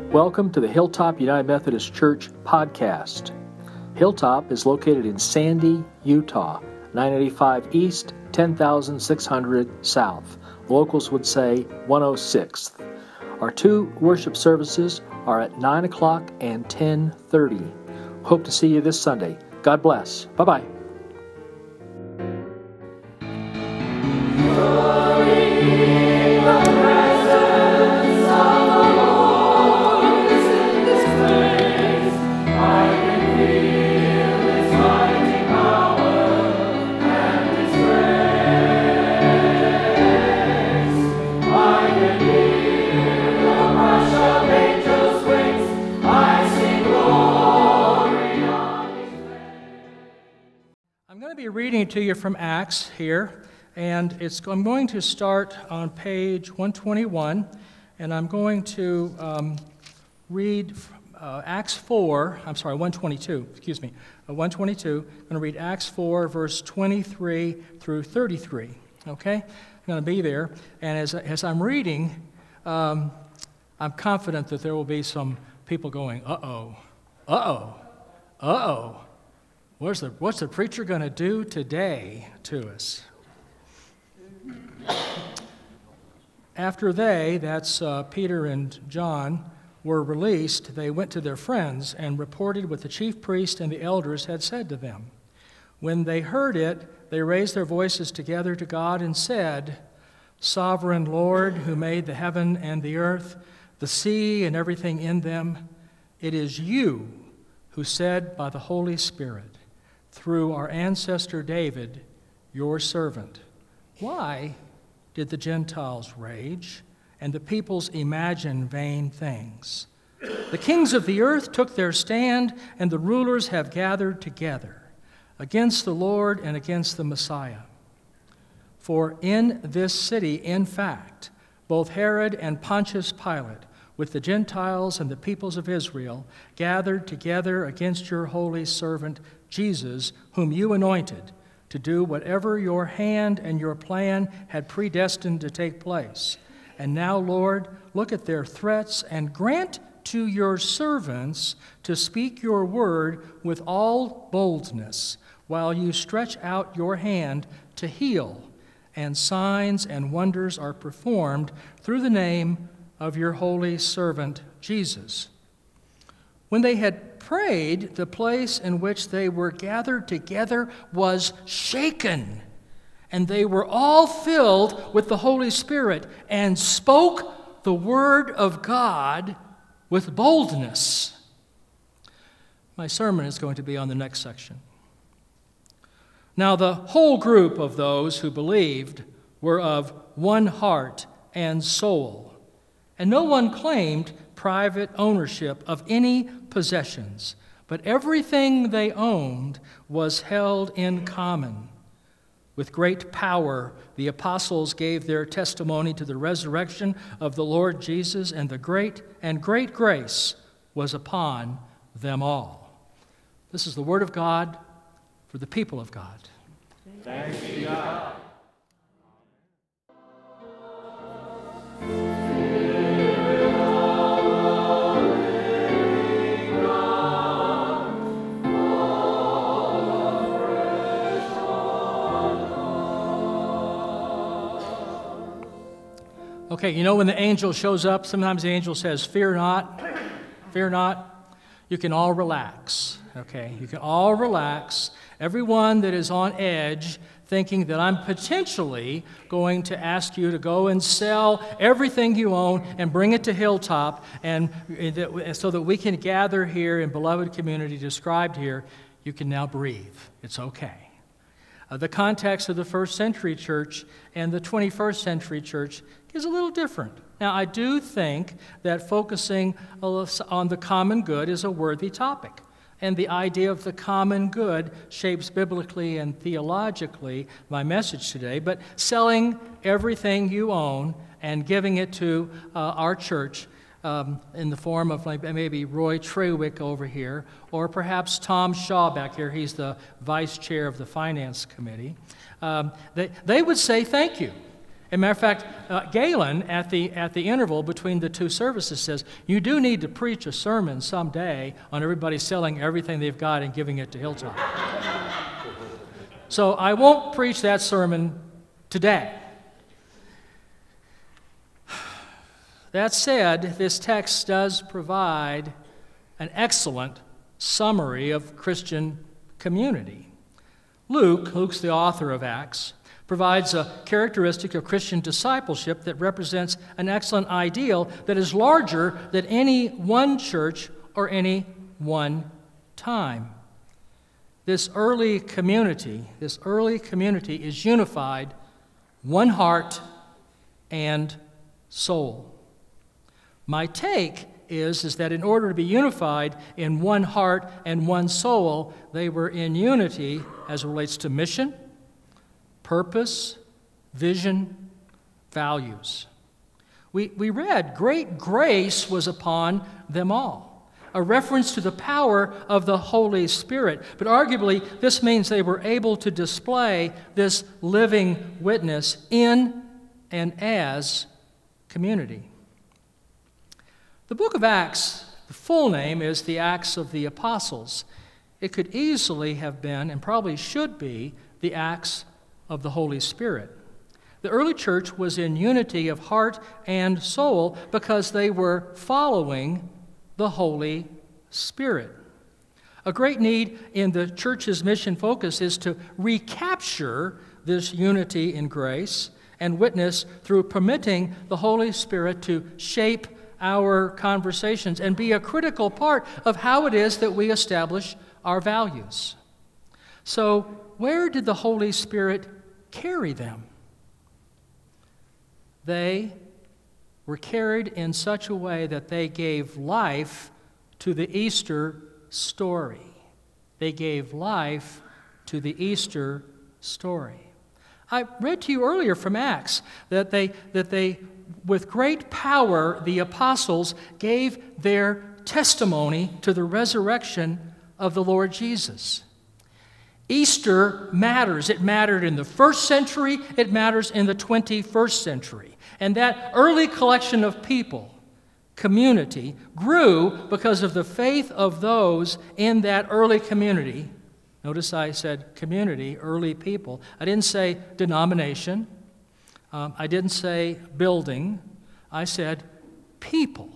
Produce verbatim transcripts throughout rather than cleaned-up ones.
Welcome to the Hilltop United Methodist Church podcast. Hilltop is located in Sandy, Utah, nine eighty-five East, ten thousand six hundred South. Locals would say one oh sixth. Our two worship services are at nine o'clock and ten thirty. Hope to see you this Sunday. God bless. Bye-bye. Reading to you from Acts here, and it's I'm going to start on page one twenty-one, and I'm going to um, read uh, Acts four, I'm sorry, one twenty-two, excuse me, uh, one twenty-two. I'm going to read Acts four, verse twenty-three through thirty-three, okay? I'm going to be there, and as, as I'm reading, um, I'm confident that there will be some people going, uh-oh, uh-oh, uh-oh. What's the, what's the preacher going to do today to us? After they, that's uh, Peter and John, were released, they went to their friends and reported what the chief priest and the elders had said to them. When they heard it, they raised their voices together to God and said, "Sovereign Lord, who made the heaven and the earth, the sea and everything in them, it is you who said by the Holy Spirit, through our ancestor David, your servant, why did the Gentiles rage and the peoples imagine vain things? The kings of the earth took their stand, and the rulers have gathered together against the Lord and against the Messiah. For in this city, in fact, both Herod and Pontius Pilate, with the Gentiles and the peoples of Israel, gathered together against your holy servant Jesus, whom you anointed, to do whatever your hand and your plan had predestined to take place. And now, Lord, look at their threats and grant to your servants to speak your word with all boldness, while you stretch out your hand to heal, and signs and wonders are performed through the name of your holy servant Jesus." When they had prayed, the place in which they were gathered together was shaken, and they were all filled with the Holy Spirit and spoke the word of God with boldness. My sermon is going to be on the next section. Now the whole group of those who believed were of one heart and soul, and no one claimed private ownership of any possessions, but everything they owned was held in common. With great power, the apostles gave their testimony to the resurrection of the Lord Jesus, and the great and great grace was upon them all. This is the word of God for the people of God. Thanks be to God. Okay, you know when the angel shows up, sometimes the angel says, "Fear not, fear not." You can all relax, okay? You can all relax. Everyone that is on edge thinking that I'm potentially going to ask you to go and sell everything you own and bring it to Hilltop, and so that we can gather here in beloved community described here, you can now breathe. It's okay. Uh, the context of the first century church and the twenty-first century church is a little different. Now, I do think that focusing on the common good is a worthy topic. And the idea of the common good shapes biblically and theologically my message today. But selling everything you own and giving it to uh, our church um, in the form of like maybe Roy Trawick over here, or perhaps Tom Shaw back here. He's the vice chair of the finance committee. Um, they, they would say thank you. As a matter of fact, uh, Galen, at the, at the interval between the two services, says, you do need to preach a sermon someday on everybody selling everything they've got and giving it to Hilltop. So I won't preach that sermon today. That said, this text does provide an excellent summary of Christian community. Luke, Luke's the author of Acts, provides a characteristic of Christian discipleship that represents an excellent ideal that is larger than any one church or any one time. This early community, this early community is unified, one heart and soul. My take is, is that in order to be unified in one heart and one soul, they were in unity as it relates to mission, purpose, vision, values. We, we read, great grace was upon them all, a reference to the power of the Holy Spirit. But arguably, this means they were able to display this living witness in and as community. The book of Acts, the full name is the Acts of the Apostles. It could easily have been, and probably should be, the Acts of the Holy Spirit. The early church was in unity of heart and soul because they were following the Holy Spirit. A great need in the church's mission focus is to recapture this unity in grace and witness through permitting the Holy Spirit to shape our conversations and be a critical part of how it is that we establish our values. So, where did the Holy Spirit carry them? They were carried in such a way that they gave life to the Easter story. They gave life to the Easter story. I read to you earlier from Acts that they, that they with great power, the apostles gave their testimony to the resurrection of the Lord Jesus. Easter matters. It mattered in the first century. It matters in the twenty-first century. And that early collection of people, community, grew because of the faith of those in that early community. Notice I said community, early people. I didn't say denomination. Um, I didn't say building. I said people.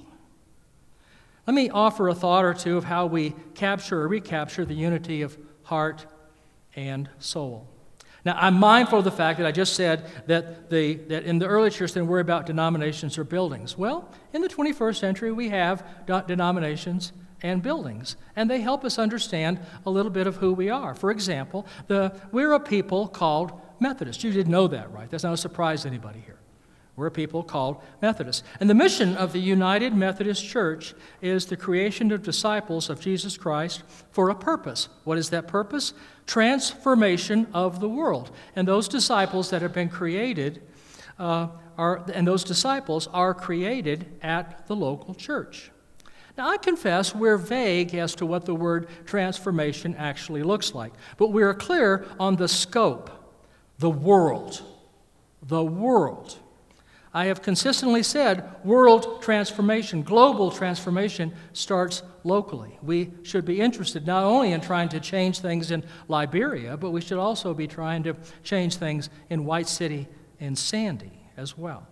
Let me offer a thought or two of how we capture or recapture the unity of heart and soul. Now, I'm mindful of the fact that I just said that, the, that in the early church they didn't worry about denominations or buildings. Well, in the twenty-first century, we have denominations and buildings, and they help us understand a little bit of who we are. For example, the, we're a people called Methodists. You didn't know that, right? That's not a surprise to anybody here. We're a people called Methodists. And the mission of the United Methodist Church is the creation of disciples of Jesus Christ for a purpose. What is that purpose? Transformation of the world. And those disciples that have been created uh, are, and those disciples are created at the local church. Now, I confess we're vague as to what the word transformation actually looks like, but we're clear on the scope. The world. The world. I have consistently said world transformation, global transformation starts locally. We should be interested not only in trying to change things in Liberia, but we should also be trying to change things in White City and Sandy as well.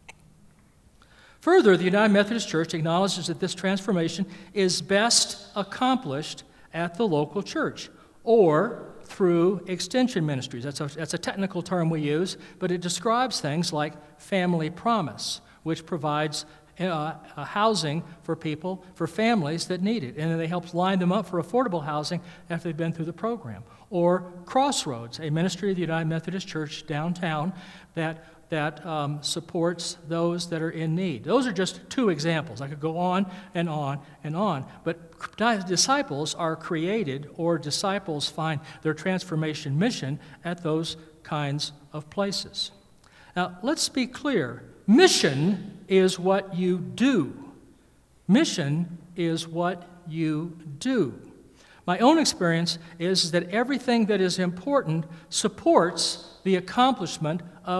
Further, the United Methodist Church acknowledges that this transformation is best accomplished at the local church, or through extension ministries. That's a, that's a technical term we use, but it describes things like Family Promise, which provides uh, a housing for people, for families that need it, and then they help line them up for affordable housing after they've been through the program. Or Crossroads, a ministry of the United Methodist Church downtown that that um, supports those that are in need. Those are just two examples. I could go on and on and on. But disciples are created, or disciples find their transformation mission at those kinds of places. Now, let's be clear. Mission is what you do. Mission is what you do. My own experience is that everything that is important supports the accomplishment of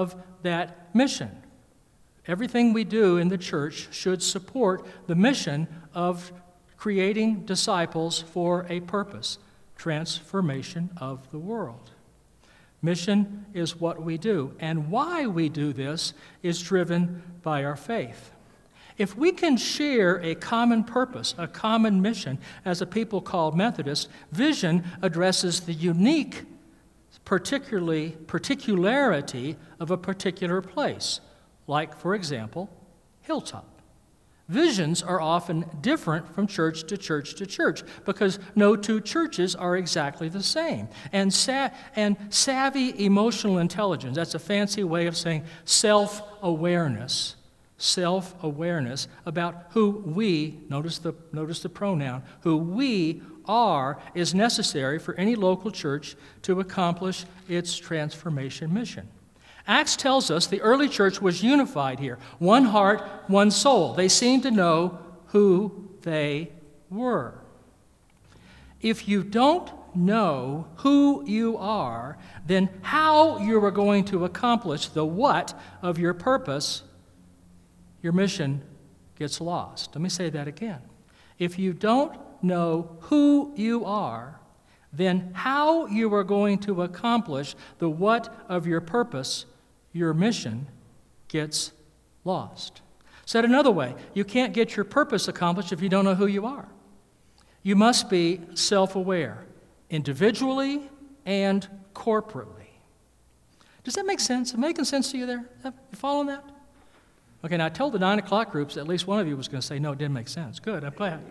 that mission. Everything we do in the church should support the mission of creating disciples for a purpose, transformation of the world. Mission is what we do, and why we do this is driven by our faith. If we can share a common purpose, a common mission, as a people called Methodists, Vision addresses the unique particularly particularity of a particular place, like, for example, Hilltop. Visions are often different from church to church to church because no two churches are exactly the same. And, sa- and savvy emotional intelligence, that's a fancy way of saying self-awareness, self-awareness about who we, notice the, notice the pronoun, who we are is necessary for any local church to accomplish its transformation mission. Acts tells us the early church was unified here. One heart, one soul. They seemed to know who they were. If you don't know who you are, then how you are going to accomplish the what of your purpose, your mission gets lost. Let me say that again. If you don't know who you are, then how you are going to accomplish the what of your purpose, your mission, gets lost. Said another way, you can't get your purpose accomplished if you don't know who you are. You must be self-aware, individually and corporately. Does that make sense? Is it making sense to you there? You following that? Okay, now I told the nine o'clock groups at least one of you was going to say, no, it didn't make sense. Good, I'm glad.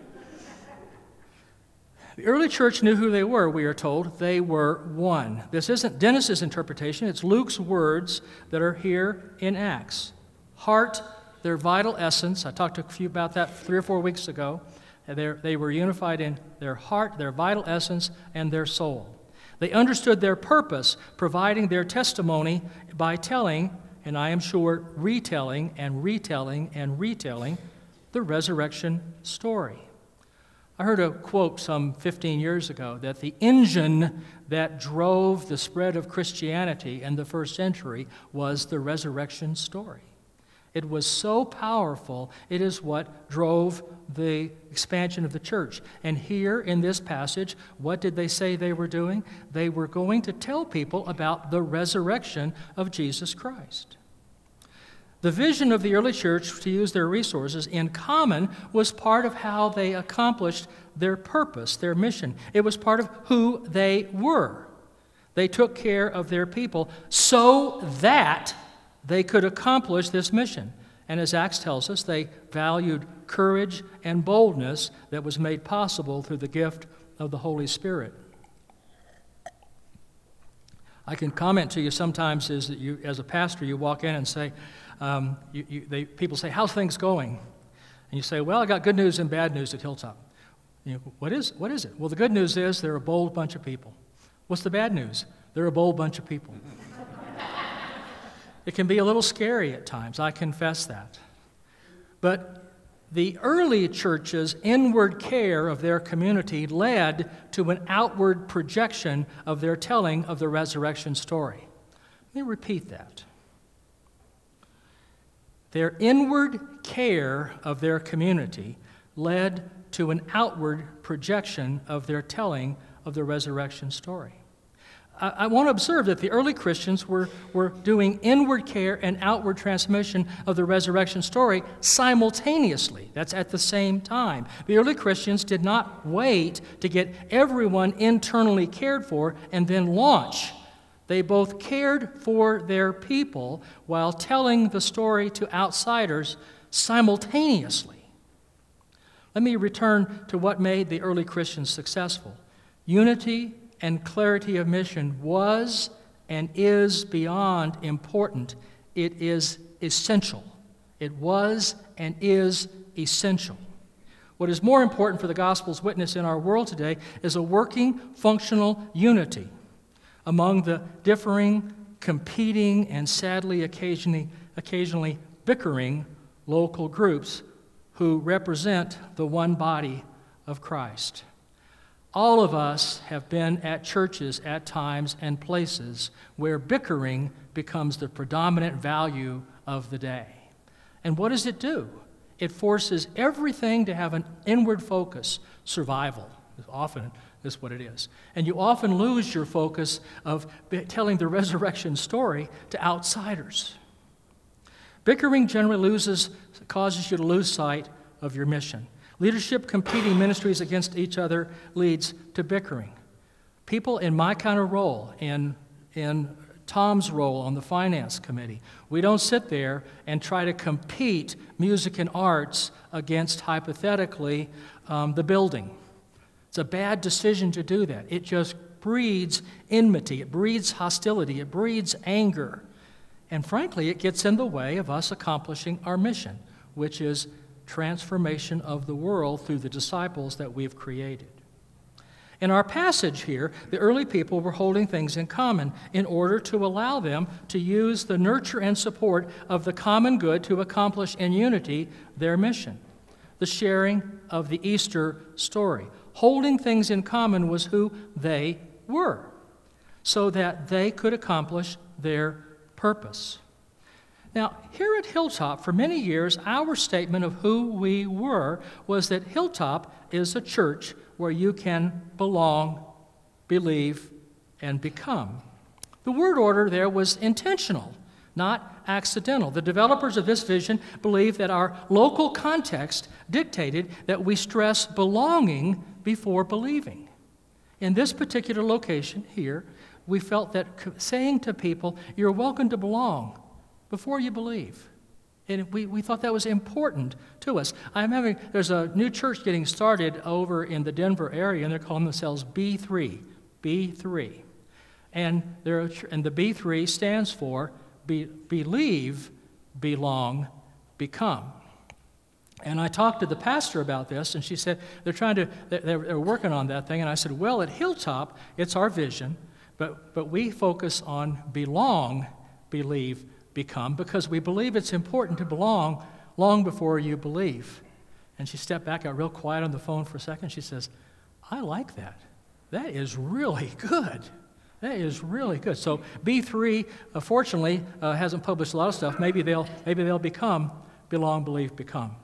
The early church knew who they were, we are told. They were one. This isn't Dennis's interpretation. It's Luke's words that are here in Acts. Heart, their vital essence. I talked to a few about that three or four weeks ago. They're, they were unified in their heart, their vital essence, and their soul. They understood their purpose, providing their testimony by telling, and I am sure retelling and retelling and retelling, the resurrection story. I heard a quote some fifteen years ago that the engine that drove the spread of Christianity in the first century was the resurrection story. It was so powerful, it is what drove the expansion of the church. And here in this passage, what did they say they were doing? They were going to tell people about the resurrection of Jesus Christ. The vision of the early church to use their resources in common was part of how they accomplished their purpose, their mission. It was part of who they were. They took care of their people so that they could accomplish this mission. And as Acts tells us, they valued courage and boldness that was made possible through the gift of the Holy Spirit. I can comment to you sometimes is that you, as a pastor, you walk in and say, um, you, you, they, people say, how's things going? And you say, well, I got good news and bad news at Hilltop. You know, what is, what is it? Well, the good news is they're a bold bunch of people. What's the bad news? They're a bold bunch of people. It can be a little scary at times, I confess that. But the early church's inward care of their community led to an outward projection of their telling of the resurrection story. Let me repeat that. Their inward care of their community led to an outward projection of their telling of the resurrection story. I, I want to observe that the early Christians were, were doing inward care and outward transmission of the resurrection story simultaneously. That's at the same time. The early Christians did not wait to get everyone internally cared for and then launch. They both cared for their people while telling the story to outsiders simultaneously. Let me return to what made the early Christians successful. Unity and clarity of mission was and is beyond important. It is essential. It was and is essential. What is more important for the gospel's witness in our world today is a working, functional unity among the differing, competing, and sadly occasionally, occasionally bickering local groups who represent the one body of Christ. All of us have been at churches at times and places where bickering becomes the predominant value of the day. And what does it do? It forces everything to have an inward focus, survival. Often is what it is. And you often lose your focus of telling the resurrection story to outsiders. Bickering generally loses, causes you to lose sight of your mission. Leadership competing ministries against each other leads to bickering. People in my kind of role, in, in Tom's role on the finance committee, we don't sit there and try to compete music and arts against, hypothetically, um, the building. It's a bad decision to do that. It just breeds enmity, it breeds hostility, it breeds anger. And frankly, it gets in the way of us accomplishing our mission, which is transformation of the world through the disciples that we've created. In our passage here, the early people were holding things in common in order to allow them to use the nurture and support of the common good to accomplish in unity their mission. The sharing of the Easter story. Holding things in common was who they were, so that they could accomplish their purpose. Now, here at Hilltop, for many years, our statement of who we were was that Hilltop is a church where you can belong, believe, and become. The word order there was intentional, not accidental. The developers of this vision believed that our local context dictated that we stress belonging before believing. In this particular location here, we felt that saying to people, you're welcome to belong, before you believe. And we, we thought that was important to us. I'm having, there's a new church getting started over in the Denver area, and they're calling themselves B three, B three. And, they're, and the B three stands for be, believe, belong, become. And I talked to the pastor about this, and she said they're trying to, they're, they're working on that thing. And I said, well, at Hilltop, it's our vision, but, but we focus on belong, believe, become, because we believe it's important to belong long before you believe. And she stepped back, got real quiet on the phone for a second. She says, I like that. That is really good. That is really good. So B three, uh, fortunately, uh, hasn't published a lot of stuff. Maybe they'll, maybe they'll become belong, believe, become.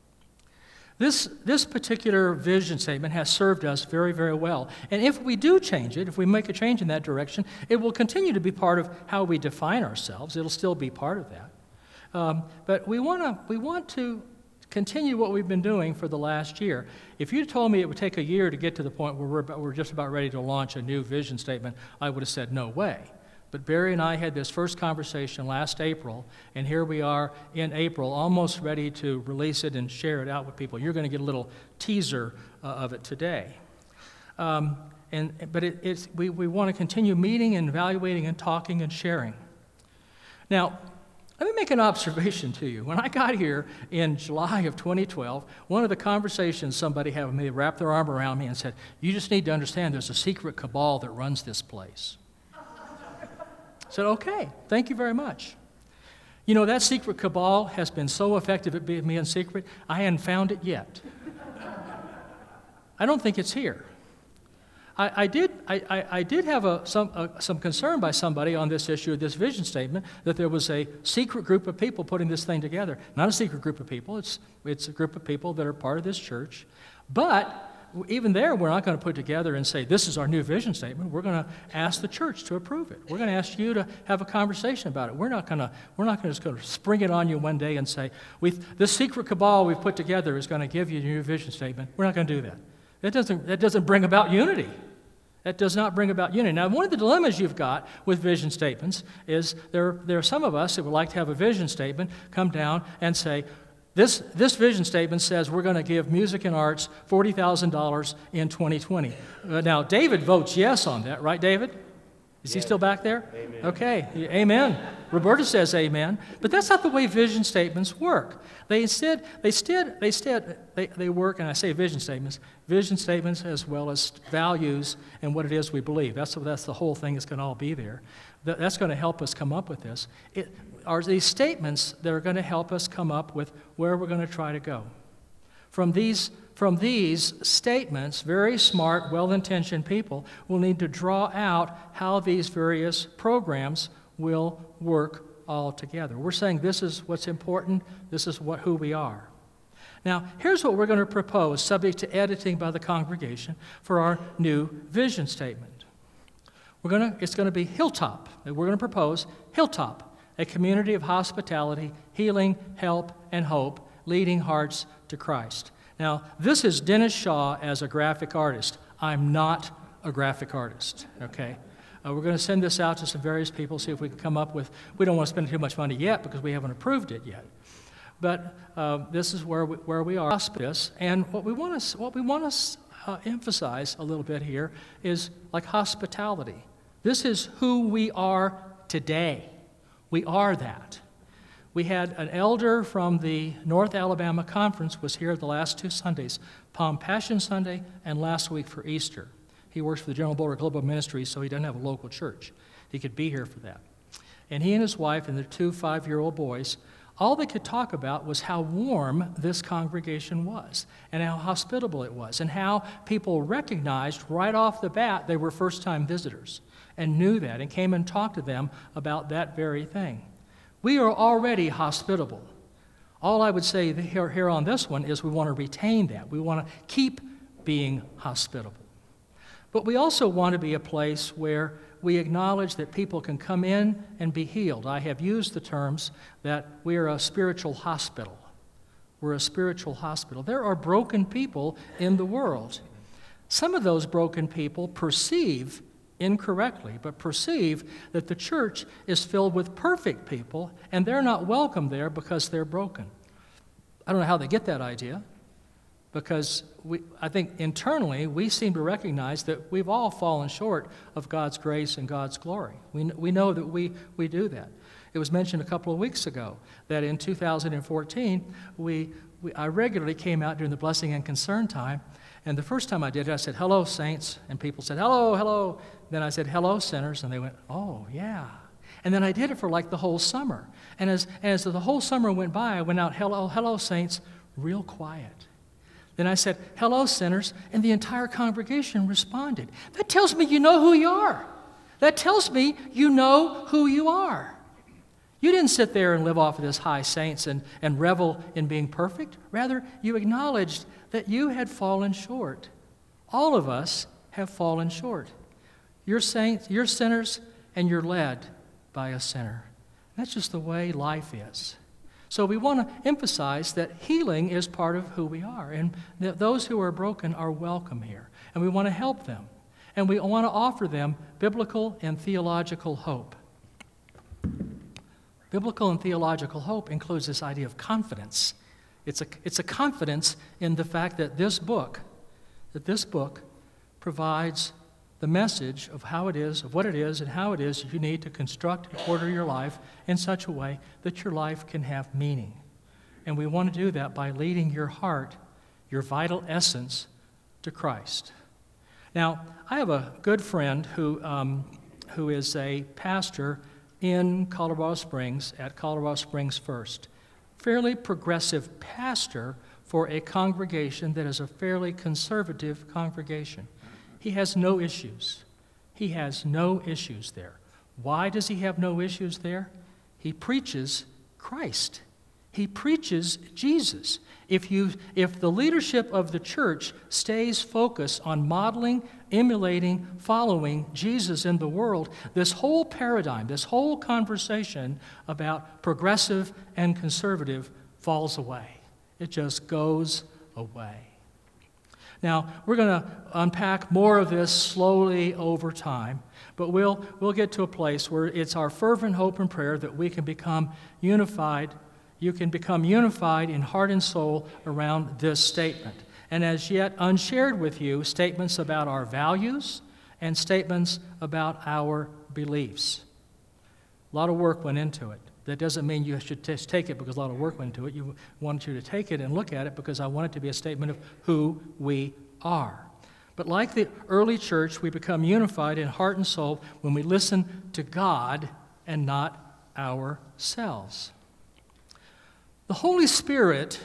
This, this particular vision statement has served us very, very well. And if we do change it, if we make a change in that direction, it will continue to be part of how we define ourselves. It'll still be part of that. Um, but we, wanna, we want to continue what we've been doing for the last year. If you told me it would take a year to get to the point where we're, about, we're just about ready to launch a new vision statement, I would have said no way. But Barry and I had this first conversation last April, and here we are in April, almost ready to release it and share it out with people. You're going to get a little teaser uh, of it today. Um, and, but it, it's, we, we want to continue meeting and evaluating and talking and sharing. Now, let me make an observation to you. When I got here in July of twenty twelve, one of the conversations somebody had with me wrapped their arm around me and said, you just need to understand there's a secret cabal that runs this place. I said, okay, thank you very much. You know, that secret cabal has been so effective at being secret, I hadn't found it yet. I don't think it's here. I, I did I, I, I did have a, some, a, some concern by somebody on this issue of this vision statement that there was a secret group of people putting this thing together. Not a secret group of people. It's, it's a group of people that are part of this church. But even there, we're not going to put together and say, this is our new vision statement. We're going to ask the church to approve it. We're going to ask you to have a conversation about it. We're not going to, we're not just going to spring it on you one day and say, we've, this secret cabal we've put together is going to give you your new vision statement. We're not going to do that. That doesn't, that doesn't bring about unity. That does not bring about unity. Now, one of the dilemmas you've got with vision statements is there, there are some of us that would like to have a vision statement come down and say, This, this vision statement says we're going to give music and arts forty thousand dollars in twenty twenty. Uh, now, David votes yes on that, right, David? Is yes. He still back there? Amen. Okay, amen. Roberta says amen. But that's not the way vision statements work. They instead, they instead, they instead, they, they work, and I say vision statements, vision statements as well as values and what it is we believe. That's, that's the whole thing that's going to all be there. That, that's going to help us come up with this. It, are these statements that are going to help us come up with where we're going to try to go. From these, from these statements, very smart, well-intentioned people will need to draw out how these various programs will work all together. We're saying this is what's important, this is what, who we are. Now, here's what we're going to propose, subject to editing by the congregation, for our new vision statement. We're going to, it's going to be Hilltop. We're going to propose Hilltop, a community of hospitality, healing, help, and hope, leading hearts to Christ. Now, this is Dennis Shaw as a graphic artist. I'm not a graphic artist, okay? Uh, we're going to send this out to some various people, see if we can come up with, we don't want to spend too much money yet because we haven't approved it yet. But uh, this is where we, where we are, hospice, and what we want to what we want to uh, emphasize a little bit here is like hospitality. This is who we are today. We are that. We had an elder from the North Alabama Conference was here the last two Sundays, Palm Passion Sunday and last week for Easter. He works for the General Boulder Global Ministries, so he doesn't have a local church. He could be here for that. And he and his wife and their two five-year-old boys, all they could talk about was how warm this congregation was and how hospitable it was and how people recognized right off the bat they were first-time visitors and knew that and came and talked to them about that very thing. We are already hospitable. All I would say here, here on this one is we want to retain that. We want to keep being hospitable. But we also want to be a place where we acknowledge that people can come in and be healed. I have used the terms that we are a spiritual hospital. We're a spiritual hospital. There are broken people in the world. Some of those broken people perceive incorrectly, but perceive that the church is filled with perfect people, and they're not welcome there because they're broken. I don't know how they get that idea, because we, I think internally we seem to recognize that we've all fallen short of God's grace and God's glory. We, we know that we, we do that. It was mentioned a couple of weeks ago that in two thousand fourteen, we, we I regularly came out during the blessing and concern time, and the first time I did it, I said, "Hello, saints," and people said, "Hello, hello." Then I said, "Hello, sinners," and they went, "Oh, yeah." And then I did it for like the whole summer. And as, as the whole summer went by, I went out, "Hello, hello, saints," real quiet. Then I said, "Hello, sinners," and the entire congregation responded. That tells me you know who you are. That tells me you know who you are. You didn't sit there and live off of this high saints and, and revel in being perfect. Rather, you acknowledged that you had fallen short. All of us have fallen short. You're saints, you're sinners, and you're led by a sinner. That's just the way life is. So we want to emphasize that healing is part of who we are, and that those who are broken are welcome here, and we want to help them, and we want to offer them biblical and theological hope. Biblical and theological hope includes this idea of confidence. It's a, it's a confidence in the fact that this book, that this book provides the message of how it is, of what it is, and how it is you need to construct and order your life in such a way that your life can have meaning. And we want to do that by leading your heart, your vital essence, to Christ. Now, I have a good friend who, um, who is a pastor in Colorado Springs at Colorado Springs First. Fairly progressive pastor for a congregation that is a fairly conservative congregation. He has no issues. He has no issues there. Why does he have no issues there? He preaches Christ. He preaches Jesus. If you, if the leadership of the church stays focused on modeling, emulating, following Jesus in the world, this whole paradigm, this whole conversation about progressive and conservative falls away. It just goes away. Now, we're going to unpack more of this slowly over time, but we'll, we'll get to a place where it's our fervent hope and prayer that we can become unified. You can become unified in heart and soul around this statement. And as yet unshared with you, statements about our values and statements about our beliefs. A lot of work went into it. That doesn't mean you should just take it because a lot of work went into it. You want you to take it and look at it because I want it to be a statement of who we are. But like the early church, we become unified in heart and soul when we listen to God and not ourselves. The Holy Spirit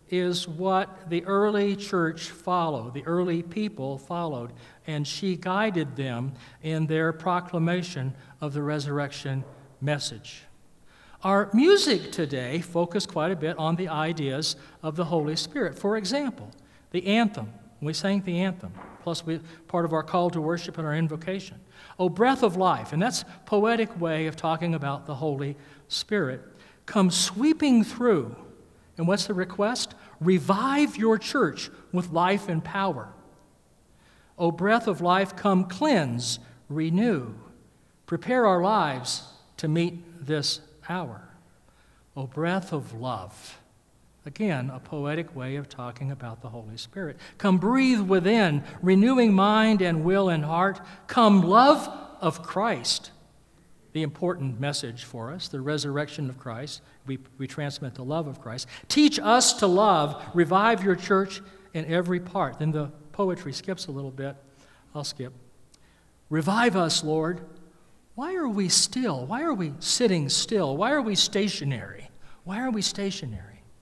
is what the early church followed, the early people followed, and she guided them in their proclamation of the resurrection message. Our music today focused quite a bit on the ideas of the Holy Spirit. For example, the anthem. We sang the anthem, plus we, part of our call to worship and our invocation. O breath of life, and that's a poetic way of talking about the Holy Spirit, comes sweeping through. And what's the request? Revive your church with life and power. O breath of life, come cleanse, renew. Prepare our lives to meet this hour. O breath of love. Again, a poetic way of talking about the Holy Spirit. Come breathe within, renewing mind and will and heart. Come love of Christ. The important message for us, the resurrection of Christ. We, we transmit the love of Christ. Teach us to love. Revive your church in every part. Then the poetry skips a little bit. I'll skip. Revive us, Lord. Why are we still? Why are we sitting still? Why are we stationary? Why are we stationary?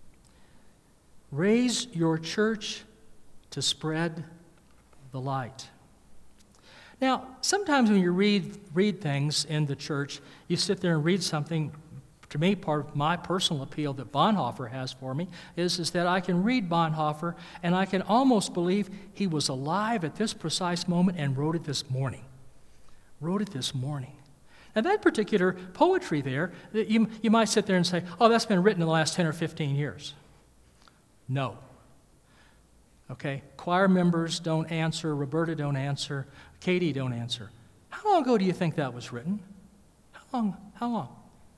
Raise your church to spread the light. Now, sometimes when you read read things in the church, you sit there and read something. To me, part of my personal appeal that Bonhoeffer has for me is, is that I can read Bonhoeffer and I can almost believe he was alive at this precise moment and wrote it this morning. Wrote it this morning. Now, that particular poetry there, you, you might sit there and say, oh, that's been written in the last ten or fifteen years. No. Okay? Choir members don't answer. Roberta don't answer. Katie don't answer. How long ago do you think that was written? How long? How long?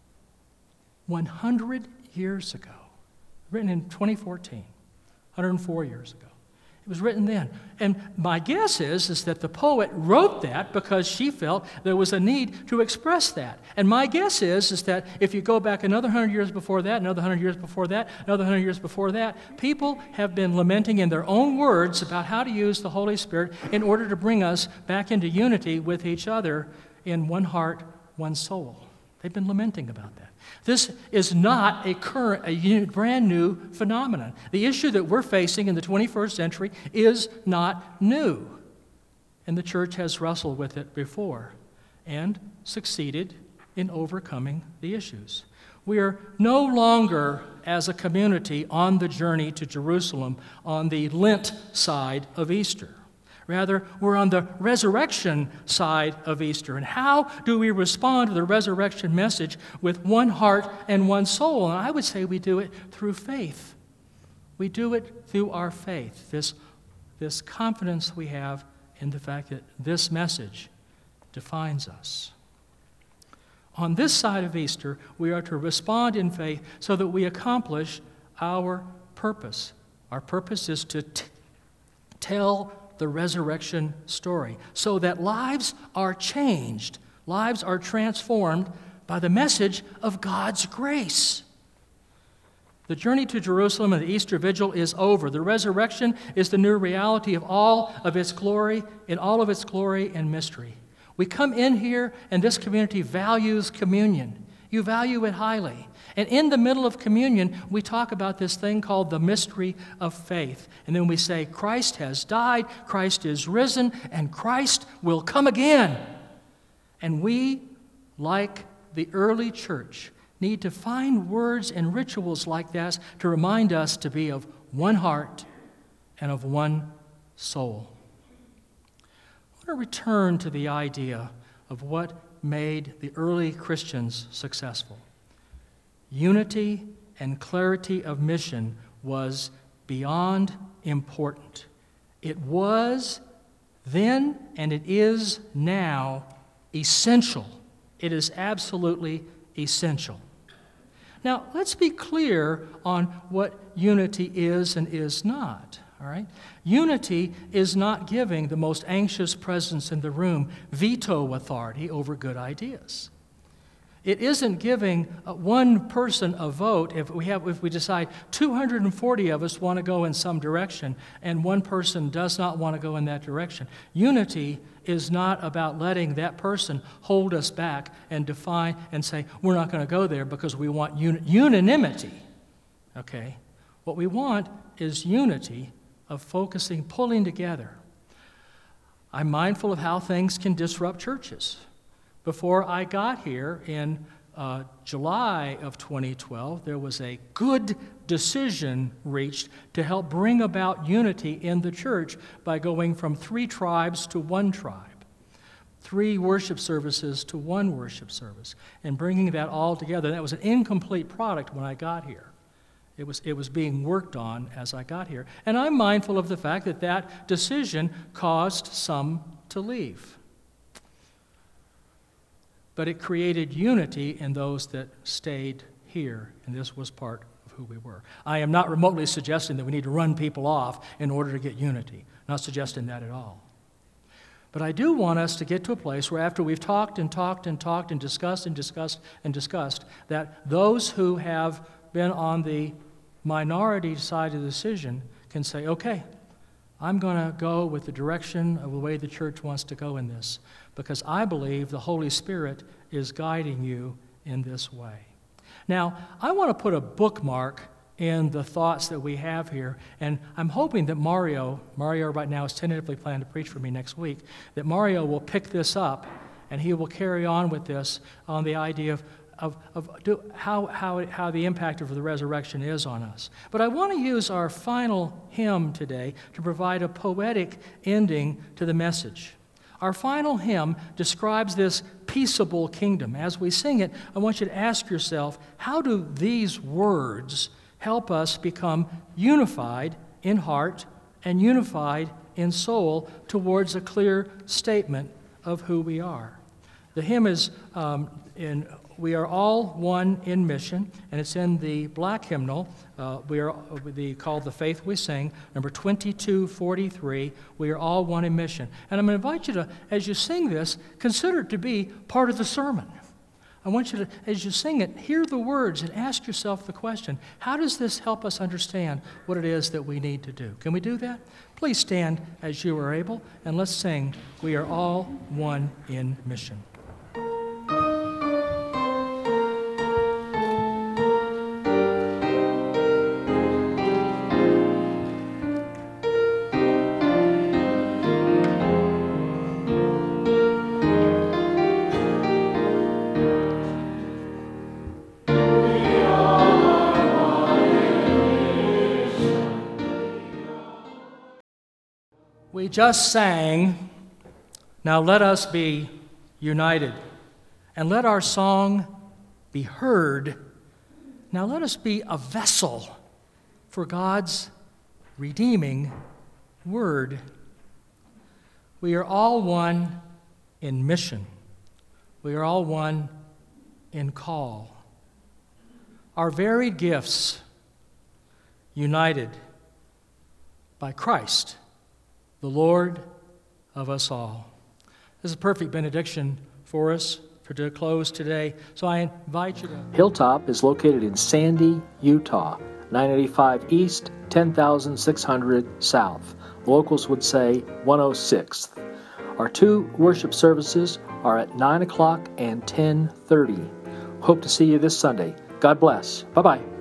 one hundred years ago. Written in twenty fourteen. one hundred four years ago. It was written then. And my guess is, is that the poet wrote that because she felt there was a need to express that. And my guess is, is that if you go back another one hundred years before that, another one hundred years before that, another one hundred years before that, people have been lamenting in their own words about how to use the Holy Spirit in order to bring us back into unity with each other in one heart, one soul. They've been lamenting about that. This is not a current, a brand new phenomenon. The issue that we're facing in the twenty-first century is not new. And the church has wrestled with it before and succeeded in overcoming the issues. We are no longer, as a community, on the journey to Jerusalem on the Lent side of Easter. Rather, we're on the resurrection side of Easter. And how do we respond to the resurrection message with one heart and one soul? And I would say we do it through faith. We do it through our faith, this, this confidence we have in the fact that this message defines us. On this side of Easter, we are to respond in faith so that we accomplish our purpose. Our purpose is to t- tell the resurrection story, so that lives are changed, lives are transformed by the message of God's grace. The journey to Jerusalem and the Easter Vigil is over. The resurrection is the new reality of all of its glory, in all of its glory and mystery. We come in here, and this community values communion. You value it highly. And in the middle of communion, we talk about this thing called the mystery of faith. And then we say, Christ has died, Christ is risen, and Christ will come again. And we, like the early church, need to find words and rituals like that to remind us to be of one heart and of one soul. I want to return to the idea of what made the early Christians successful. Unity and clarity of mission was beyond important. It was then, and it is now, essential. It is absolutely essential. Now, let's be clear on what unity is and is not. All right? Unity is not giving the most anxious presence in the room veto authority over good ideas. It isn't giving one person a vote if we have if we decide two hundred forty of us want to go in some direction and one person does not want to go in that direction. Unity is not about letting that person hold us back and define and say, we're not going to go there because we want un- unanimity. Okay? What we want is unity of focusing, pulling together. I'm mindful of how things can disrupt churches. Before I got here in uh, July of twenty twelve, there was a good decision reached to help bring about unity in the church by going from three tribes to one tribe, three worship services to one worship service, and bringing that all together. That was an incomplete product when I got here. It was, it was being worked on as I got here. And I'm mindful of the fact that that decision caused some to leave. But it created unity in those that stayed here, and this was part of who we were. I am not remotely suggesting that we need to run people off in order to get unity. Not suggesting that at all. But I do want us to get to a place where after we've talked and talked and talked and discussed and discussed and discussed, that those who have been on the minority side of the decision can say, okay, I'm going to go with the direction of the way the church wants to go in this, because I believe the Holy Spirit is guiding you in this way. Now, I want to put a bookmark in the thoughts that we have here, and I'm hoping that Mario, Mario right now is tentatively planning to preach for me next week, that Mario will pick this up and he will carry on with this on the idea of Of, of do, how, how, how the impact of the resurrection is on us. But I want to use our final hymn today to provide a poetic ending to the message. Our final hymn describes this peaceable kingdom. As we sing it, I want you to ask yourself, how do these words help us become unified in heart and unified in soul towards a clear statement of who we are? The hymn is um, in We Are All One in Mission, and it's in the black hymnal. Uh, we are the, called The Faith We Sing, number twenty-two forty-three. We are all one in mission. And I'm going to invite you to, as you sing this, consider it to be part of the sermon. I want you to, as you sing it, hear the words and ask yourself the question, how does this help us understand what it is that we need to do? Can we do that? Please stand as you are able, and let's sing, We Are All One in Mission. We just sang, now let us be united, and let our song be heard. Now let us be a vessel for God's redeeming word. We are all one in mission. We are all one in call. Our varied gifts united by Christ, the Lord of us all. This is a perfect benediction for us for to close today. So I invite you to... Hilltop is located in Sandy, Utah, nine eighty-five East, ten thousand six hundred South. Locals would say one oh sixth. Our two worship services are at nine o'clock and ten thirty. Hope to see you this Sunday. God bless. Bye-bye.